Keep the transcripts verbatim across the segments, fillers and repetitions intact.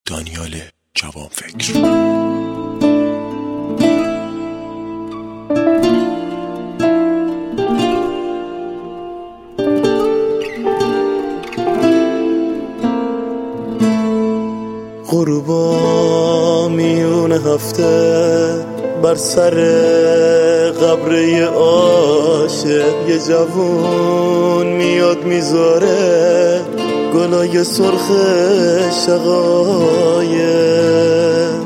دانیال جوانفکر. غروبا میون هفته بر سر قبر یه عاشق یه جوون میاد میذاره گلای سرخ شقایق،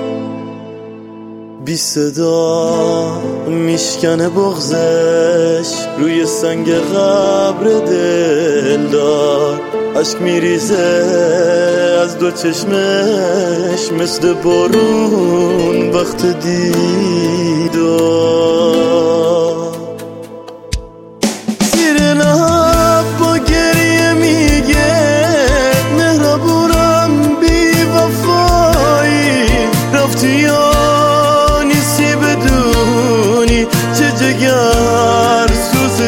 بی صدا میشکنه بغزش روی سنگ قبر دلدار، اشک میریزه از دو چشمش مثل بارون وقت دیدار. زیر لب با گریه میگه مهربونم بی وفایی، رفتی یا نیستی بدونی چه جگر سوز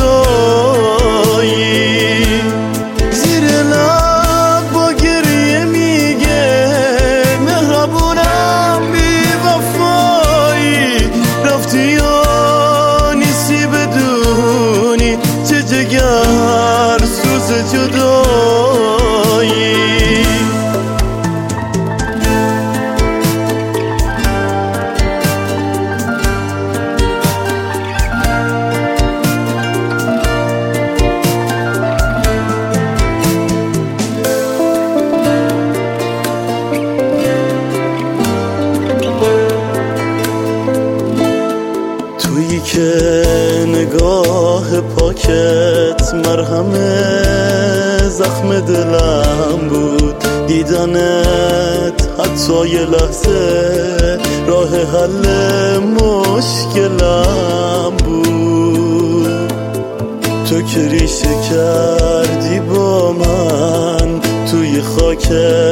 جدایی. زیر لب با گریه میگه مهربونم بی وفایی، رفتی یا نیستی بدونی چه جگر سوز جدایی. تویی که نگاه پاکت مرهم زخم دلم بود، دیدنت حتی یه لحظه راه حل مشکلم بود. تو که ریشه کردی با من توی خاک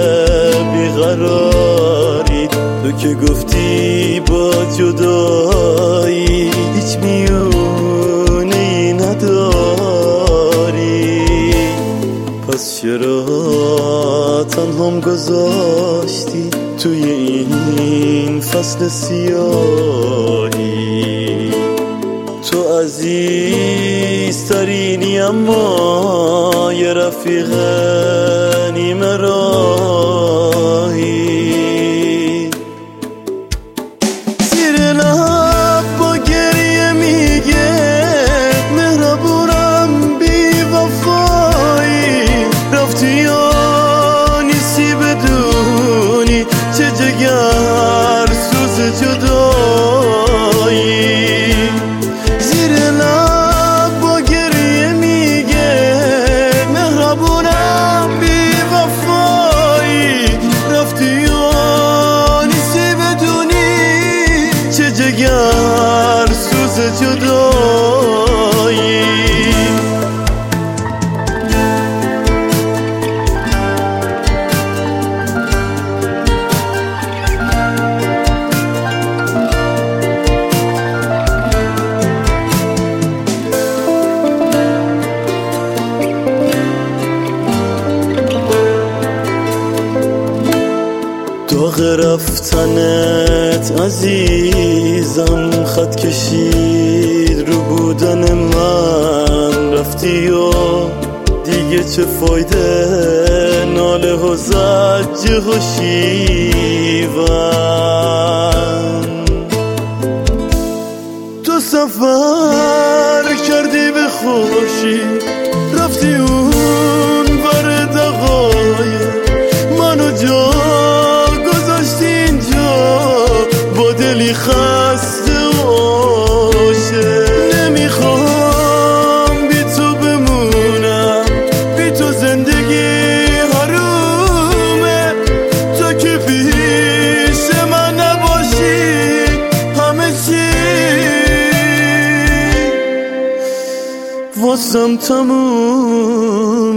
بیقراری، تو که گفتی با جدایی هیچ میونی نداری، پس چرا تنهام گذاشتی توی این فصل سیاهی؟ تو عزیزترینی اما یه رفیق نیمه راهی. زیر لب با گریه میگه مهربونم بی وفایی، رفتی یا نیستی بدونی چه جگر سوز جدایی. زیر لب با گریه میگه مهربونم بی وفایی، رفتی یا نیستی بدونی چه جگر سوز جدایی. داغ رفتنت عزیزم خط کشید رو بودن من، رفتی و دیگه چه فایده ناله و زجه و شیون. تو سفر کردی به خوشی، رفتی اون بر دقایق، منو جا دلی خسته و عاشق. نمیخوام بی تو بمونم، بی تو زندگی حرومه، تو که پیش من نباشی همه چی واسم تموم.